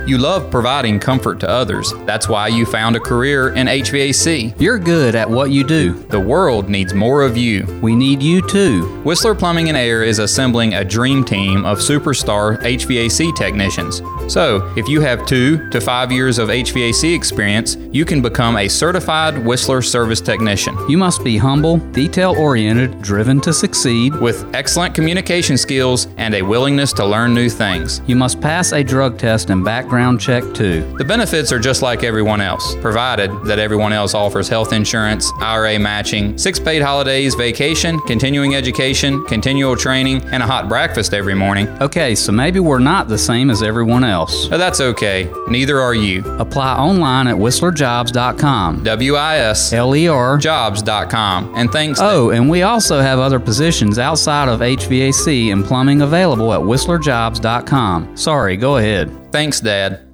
You love providing comfort to others. That's why you found a career in HVAC. You're good at what you do. The world needs more of you. We need you too. Whistler Plumbing and Air is assembling a dream team of superstar HVAC technicians. So, if you have 2 to 5 years of HVAC experience, you can become a certified Whistler service technician. You must be humble, detail-oriented, driven to succeed, with excellent communication skills and a willingness to learn new things. You must pass a drug test and background check too. The benefits are just like everyone else, provided that everyone else offers health insurance, IRA matching, 6 paid holidays, vacation, continuing education, continual training, and a hot breakfast every morning. Okay, so maybe we're not the same as everyone else. But that's okay. Neither are you. Apply online at whistlerjobs.com. WISLER jobs.com. And thanks. And we also have other positions outside of HVAC and plumbing available at whistlerjobs.com. Sorry, go ahead. Thanks, Dad.